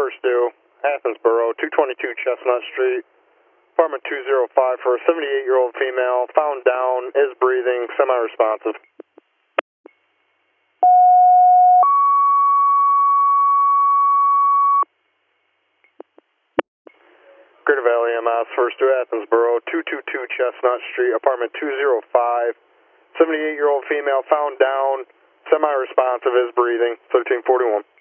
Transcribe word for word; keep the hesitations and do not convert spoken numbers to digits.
first due, Athensboro, two twenty-two Chestnut Street, apartment two oh five for a seventy-eight-year-old female, found down, is breathing, semi-responsive. Greater Valley M S, first due, Athensboro, two twenty-two Chestnut Street, apartment two oh five, seventy-eight-year-old female, found down, semi-responsive, is breathing, thirteen forty-one.